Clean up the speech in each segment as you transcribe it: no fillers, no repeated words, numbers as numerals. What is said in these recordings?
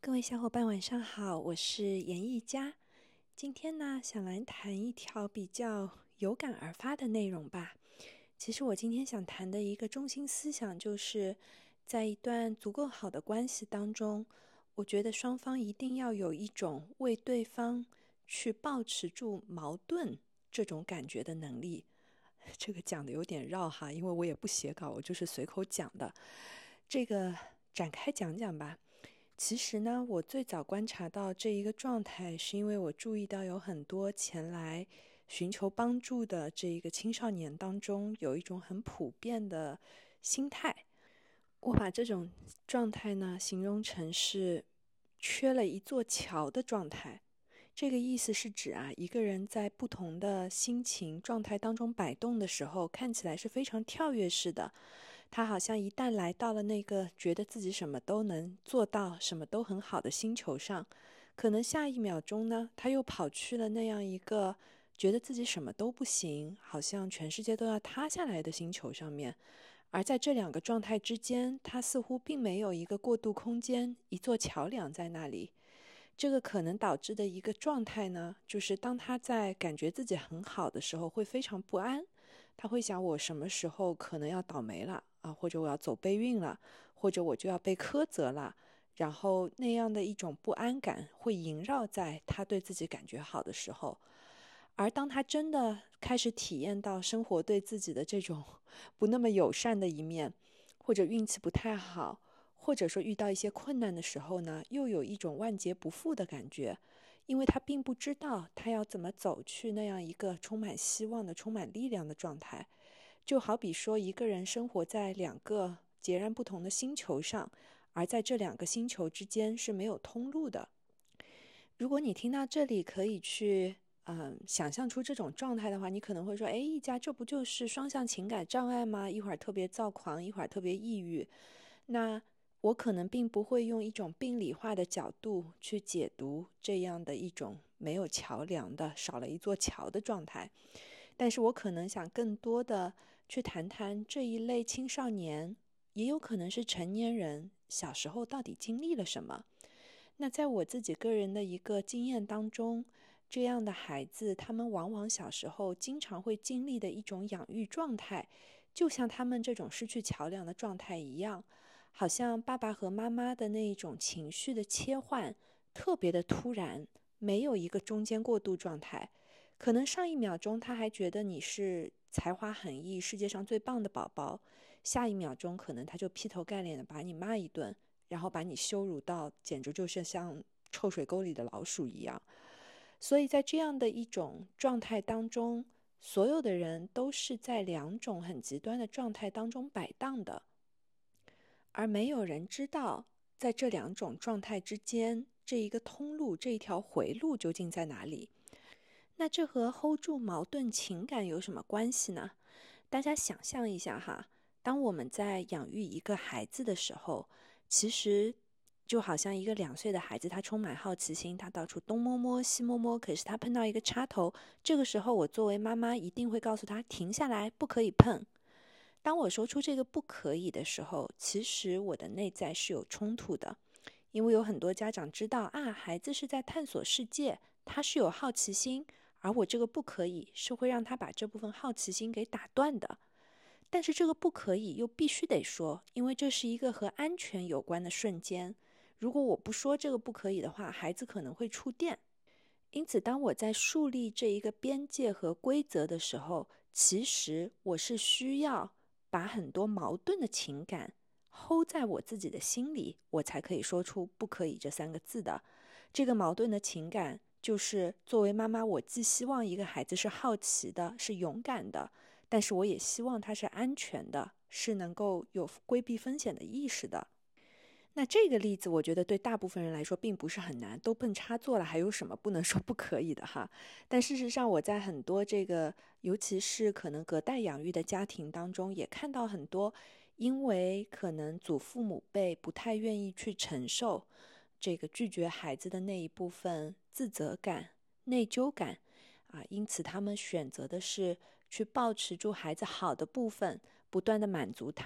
各位小伙伴晚上好，我是严艺佳。今天呢，想来谈一条比较有感而发的内容吧。其实我今天想谈的一个中心思想，就是在一段足够好的关系当中，我觉得双方一定要有一种为对方去保持住矛盾这种感觉的能力。这个讲的有点绕哈，因为我也不写稿，我就是随口讲的。这个展开讲讲吧。其实呢，我最早观察到这一个状态，是因为我注意到有很多前来寻求帮助的这一个青少年当中，有一种很普遍的心态。我把这种状态呢，形容成是缺了一座桥的状态。这个意思是指一个人在不同的心情状态当中摆动的时候，看起来是非常跳跃式的。他好像一旦来到了那个觉得自己什么都能做到、什么都很好的星球上，可能下一秒钟呢，他又跑去了那样一个觉得自己什么都不行，好像全世界都要塌下来的星球上面。而在这两个状态之间，他似乎并没有一个过渡空间，一座桥梁在那里。这个可能导致的一个状态呢，就是当他在感觉自己很好的时候，会非常不安。他会想，我什么时候可能要倒霉了或者我要走背运了，或者我就要被苛责了。然后那样的一种不安感会萦绕在他对自己感觉好的时候。而当他真的开始体验到生活对自己的这种不那么友善的一面，或者运气不太好，或者说遇到一些困难的时候呢，又有一种万劫不复的感觉，因为他并不知道他要怎么走去那样一个充满希望的、充满力量的状态。就好比说一个人生活在两个截然不同的星球上，而在这两个星球之间是没有通路的。如果你听到这里可以去想象出这种状态的话，你可能会说，艺佳，这不就是双向情感障碍吗？一会儿特别躁狂，一会儿特别抑郁。那我可能并不会用一种病理化的角度去解读这样的一种没有桥梁的、少了一座桥的状态，但是我可能想更多的去谈谈这一类青少年，也有可能是成年人，小时候到底经历了什么。那在我自己个人的一个经验当中，这样的孩子，他们往往小时候经常会经历的一种养育状态，就像他们这种失去桥梁的状态一样，好像爸爸和妈妈的那一种情绪的切换特别的突然，没有一个中间过渡状态。可能上一秒钟他还觉得你是才华横溢、世界上最棒的宝宝，下一秒钟可能他就劈头盖脸的把你骂一顿，然后把你羞辱到简直就是像臭水沟里的老鼠一样。所以在这样的一种状态当中，所有的人都是在两种很极端的状态当中摆荡的，而没有人知道在这两种状态之间，这一个通路，这一条回路究竟在哪里。那这和 hold 住矛盾情感有什么关系呢？大家想象一下哈，当我们在养育一个孩子的时候，其实就好像一个2岁的孩子，他充满好奇心，他到处东摸摸西摸摸，可是他碰到一个插头，这个时候我作为妈妈一定会告诉他停下来，不可以碰。当我说出这个不可以的时候，其实我的内在是有冲突的，因为有很多家长知道孩子是在探索世界，他是有好奇心，而我这个不可以是会让他把这部分好奇心给打断的。但是这个不可以又必须得说，因为这是一个和安全有关的瞬间。如果我不说这个不可以的话，孩子可能会触电。因此当我在树立这一个边界和规则的时候，其实我是需要把很多矛盾的情感 hold 在我自己的心里，我才可以说出不可以这3个字的。这个矛盾的情感就是作为妈妈，我既希望一个孩子是好奇的，是勇敢的，但是我也希望他是安全的，是能够有规避风险的意识的。那这个例子我觉得对大部分人来说并不是很难，都蹦插座了，还有什么不能说不可以的哈？但事实上我在很多尤其是可能隔代养育的家庭当中，也看到很多因为可能祖父母辈不太愿意去承受这个拒绝孩子的那一部分自责感、内疚感因此他们选择的是去保持住孩子好的部分，不断的满足他，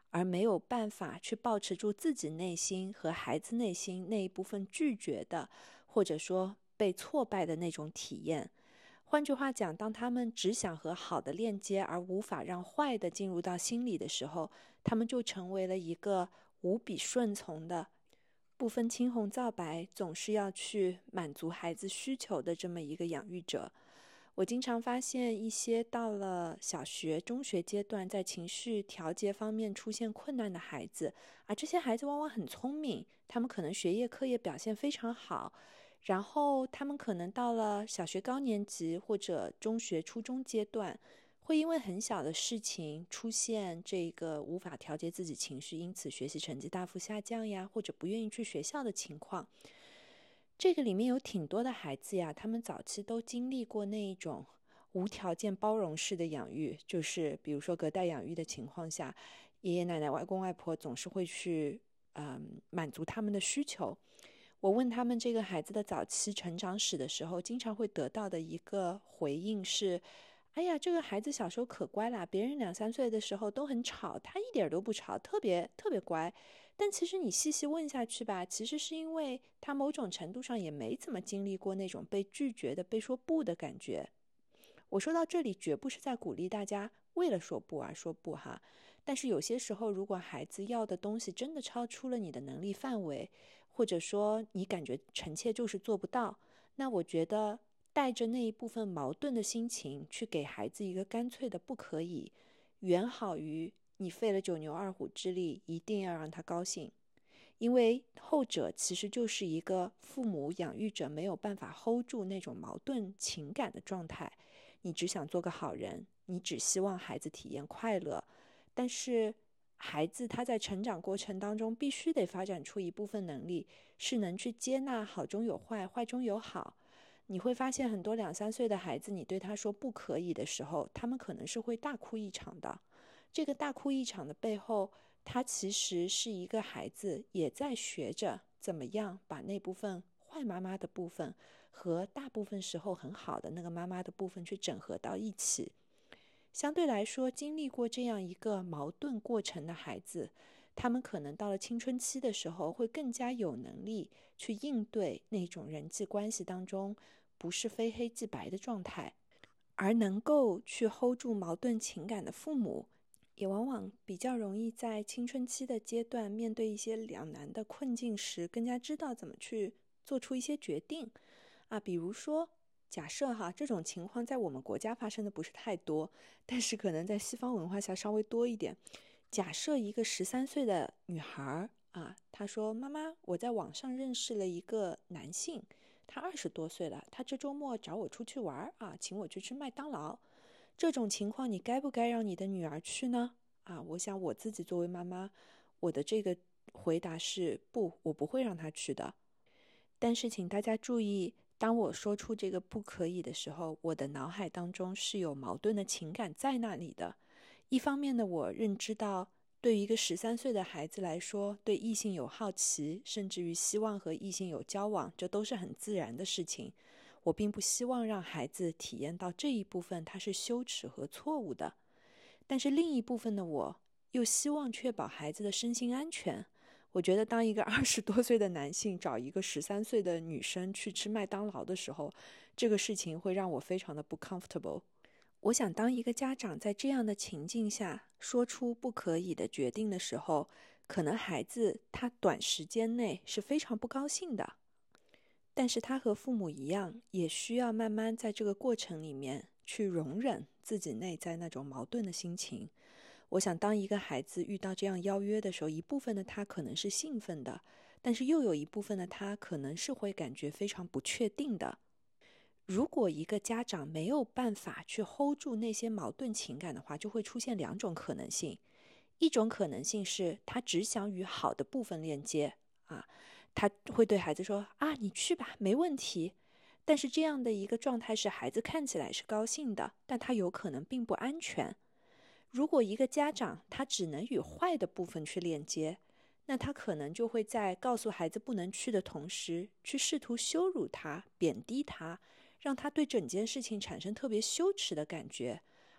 而没有办法去保持住自己内心和孩子内心那一部分拒绝的，或者说被挫败的那种体验。换句话讲，当他们只想和好的链接，而无法让坏的进入到心里的时候，他们就成为了一个无比顺从的、不分青红皂白，总是要去满足孩子需求的这么一个养育者。我经常发现一些到了小学、中学阶段，在情绪调节方面出现困难的孩子，这些孩子往往很聪明，他们可能学业课业表现非常好，然后他们可能到了小学高年级或者中学、初中阶段，会因为很小的事情出现这个无法调节自己情绪，因此学习成绩大幅下降呀，或者不愿意去学校的情况。这个里面有挺多的孩子呀，他们早期都经历过那一种无条件包容式的养育，就是比如说隔代养育的情况下，爷爷奶奶、外公外婆总是会去满足他们的需求。我问他们这个孩子的早期成长史的时候，经常会得到的一个回应是：哎呀，这个孩子小时候可乖啦，别人2、3岁的时候都很吵，他一点都不吵，特别特别乖。但其实你细细问下去吧，其实是因为他某种程度上也没怎么经历过那种被拒绝的、被说不的感觉。我说到这里，绝不是在鼓励大家为了说不而说不哈。但是有些时候，如果孩子要的东西真的超出了你的能力范围，或者说你感觉臣妾就是做不到，那我觉得带着那一部分矛盾的心情去给孩子一个干脆的不可以，远好于你费了九牛二虎之力一定要让他高兴。因为后者其实就是一个父母养育者没有办法 hold 住那种矛盾情感的状态。你只想做个好人，你只希望孩子体验快乐，但是孩子他在成长过程当中必须得发展出一部分能力，是能去接纳好中有坏，坏中有好。你会发现很多2、3岁的孩子，你对他说不可以的时候，他们可能是会大哭一场的。这个大哭一场的背后，他其实是一个孩子也在学着怎么样把那部分坏妈妈的部分和大部分时候很好的那个妈妈的部分去整合到一起。相对来说，经历过这样一个矛盾过程的孩子，他们可能到了青春期的时候会更加有能力去应对那种人际关系当中不是非黑即白的状态，而能够去 hold 住矛盾情感的父母，也往往比较容易在青春期的阶段面对一些两难的困境时，更加知道怎么去做出一些决定比如说假设这种情况在我们国家发生的不是太多，但是可能在西方文化下稍微多一点。假设一个13岁的女孩她说：妈妈，我在网上认识了一个男性，他20多岁了，他这周末找我出去玩请我去吃麦当劳。这种情况你该不该让你的女儿去呢？我想我自己作为妈妈，我的这个回答是不，我不会让她去的。但是请大家注意，当我说出这个不可以的时候，我的脑海当中是有矛盾的情感在那里的。一方面呢，我认知到对于一个13岁的孩子来说，对异性有好奇，甚至于希望和异性有交往，这都是很自然的事情。我并不希望让孩子体验到这一部分它是羞耻和错误的。但是另一部分的我又希望确保孩子的身心安全。我觉得当一个20多岁的男性找一个13岁的女生去吃麦当劳的时候，这个事情会让我非常的不 comfortable。我想当一个家长在这样的情境下说出不可以的决定的时候，可能孩子他短时间内是非常不高兴的，但是他和父母一样，也需要慢慢在这个过程里面去容忍自己内在那种矛盾的心情。我想当一个孩子遇到这样邀约的时候，一部分的他可能是兴奋的，但是又有一部分的他可能是会感觉非常不确定的。如果一个家长没有办法去 hold 住那些矛盾情感的话，就会出现2种可能性。一种可能性是他只想与好的部分链接他会对孩子说你去吧，没问题。但是这样的一个状态是孩子看起来是高兴的，但他有可能并不安全。如果一个家长他只能与坏的部分去链接，那他可能就会在告诉孩子不能去的同时，去试图羞辱他、贬低他，让他对整件事情产生特别羞耻的感觉，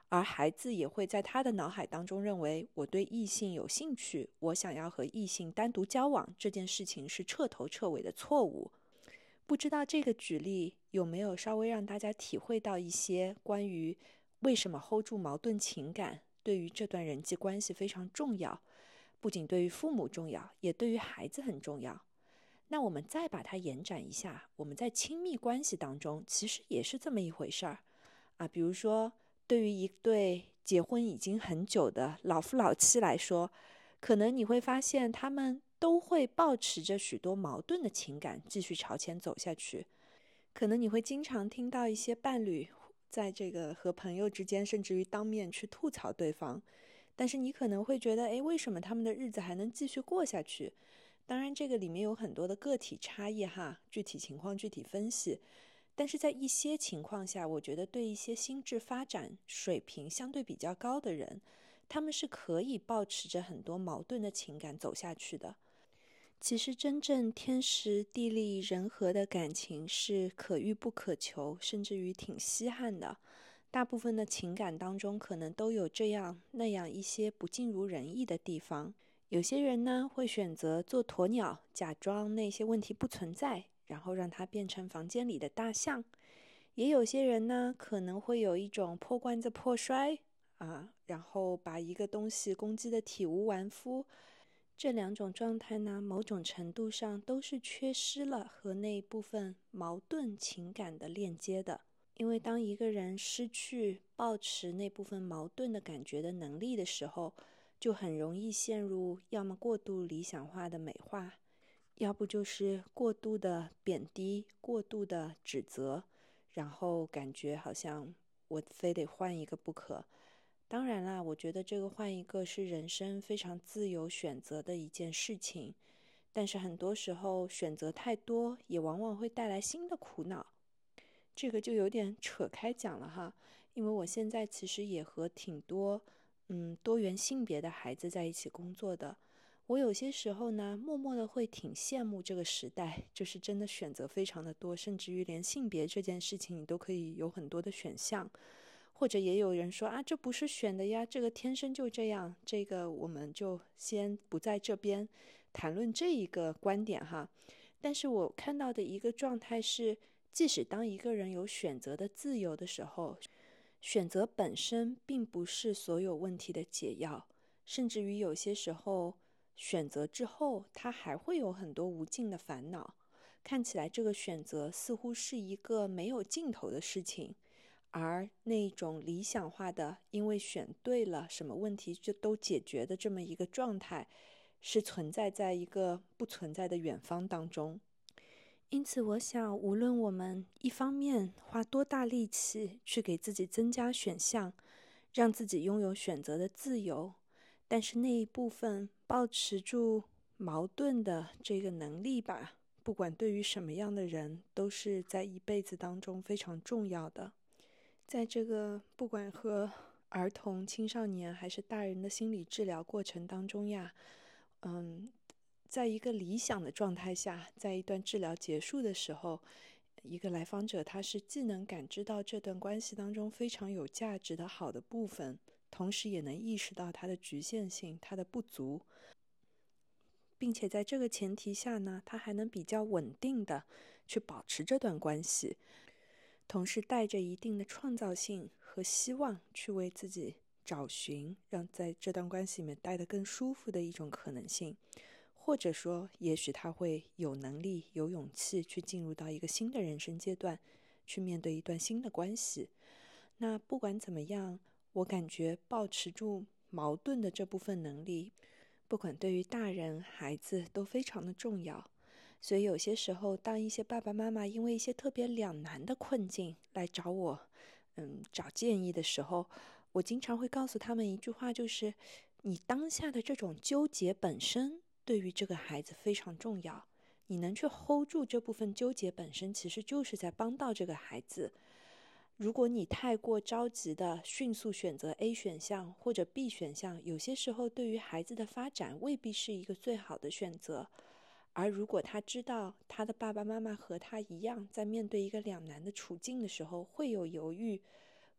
而孩子也会在他的脑海当中认为，我对异性有兴趣，我想要和异性单独交往，这件事情是彻头彻尾的错误。不知道这个举例有没有稍微让大家体会到一些关于为什么 hold 住矛盾情感对于这段人际关系非常重要，不仅对于父母重要，也对于孩子很重要。那我们再把它延展一下，我们在亲密关系当中其实也是这么一回事儿啊。比如说对于一对结婚已经很久的老夫老妻来说，可能你会发现他们都会抱持着许多矛盾的情感继续朝前走下去。可能你会经常听到一些伴侣在这个和朋友之间甚至于当面去吐槽对方，但是你可能会觉得，为什么他们的日子还能继续过下去？当然这个里面有很多的个体差异哈，具体情况具体分析。但是在一些情况下，我觉得对一些心智发展水平相对比较高的人，他们是可以抱持着很多矛盾的情感走下去的。其实真正天时地利人和的感情是可遇不可求，甚至于挺稀罕的。大部分的情感当中可能都有这样那样一些不尽如人意的地方。有些人呢会选择做鸵鸟，假装那些问题不存在，然后让它变成房间里的大象。也有些人呢可能会有一种破罐子破摔然后把一个东西攻击得体无完肤。这两种状态呢，某种程度上都是缺失了和那一部分矛盾情感的链接的。因为当一个人失去抱持那部分矛盾的感觉的能力的时候，就很容易陷入要么过度理想化的美化，要不就是过度的贬低、过度的指责，然后感觉好像我非得换一个不可。当然啦，我觉得这个换一个是人生非常自由选择的一件事情，但是很多时候选择太多也往往会带来新的苦恼。这个就有点扯开讲了哈，因为我现在其实也和挺多多元性别的孩子在一起工作的。我有些时候呢，默默的会挺羡慕这个时代，就是真的选择非常的多，甚至于连性别这件事情你都可以有很多的选项。或者也有人说这不是选的呀，这个天生就这样，这个我们就先不在这边谈论这一个观点哈。但是我看到的一个状态是，即使当一个人有选择的自由的时候，选择本身并不是所有问题的解药，甚至于有些时候选择之后，他还会有很多无尽的烦恼。看起来这个选择似乎是一个没有尽头的事情，而那种理想化的因为选对了什么问题就都解决的这么一个状态，是存在在一个不存在的远方当中。因此我想，无论我们一方面花多大力气去给自己增加选项，让自己拥有选择的自由，但是那一部分保持住矛盾的这个能力吧，不管对于什么样的人，都是在一辈子当中非常重要的。在这个不管和儿童、青少年还是大人的心理治疗过程当中呀，在一个理想的状态下，在一段治疗结束的时候，一个来访者他是既能感知到这段关系当中非常有价值的好的部分，同时也能意识到它的局限性、它的不足，并且在这个前提下呢，他还能比较稳定的去保持这段关系，同时带着一定的创造性和希望去为自己找寻让在这段关系里面待得更舒服的一种可能性。或者说也许他会有能力有勇气去进入到一个新的人生阶段，去面对一段新的关系。那不管怎么样，我感觉保持住矛盾的这部分能力，不管对于大人孩子都非常的重要。所以有些时候当一些爸爸妈妈因为一些特别两难的困境来找我找建议的时候，我经常会告诉他们一句话，就是你当下的这种纠结本身对于这个孩子非常重要，你能去 hold 住这部分纠结本身，其实就是在帮到这个孩子。如果你太过着急的迅速选择 A 选项或者 B 选项，有些时候对于孩子的发展未必是一个最好的选择。而如果他知道他的爸爸妈妈和他一样，在面对一个两难的处境的时候会有犹豫，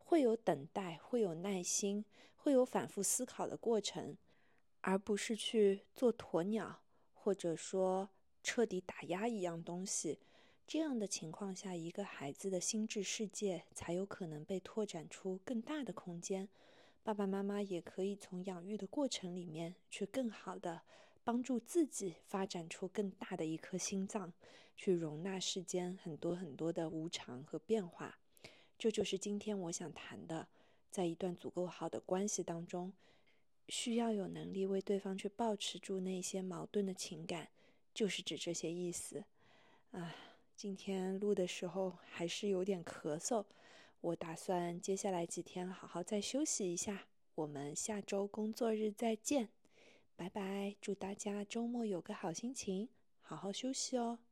会有等待，会有耐心，会有反复思考的过程，而不是去做鸵鸟，或者说彻底打压一样东西。这样的情况下，一个孩子的心智世界才有可能被拓展出更大的空间。爸爸妈妈也可以从养育的过程里面去更好的帮助自己发展出更大的一颗心脏，去容纳世间很多很多的无常和变化。这就是今天我想谈的，在一段足够好的关系当中，需要有能力为对方去保持住那些矛盾的情感，就是指这些意思。今天录的时候还是有点咳嗽，我打算接下来几天好好再休息一下，我们下周工作日再见，拜拜，祝大家周末有个好心情，好好休息哦。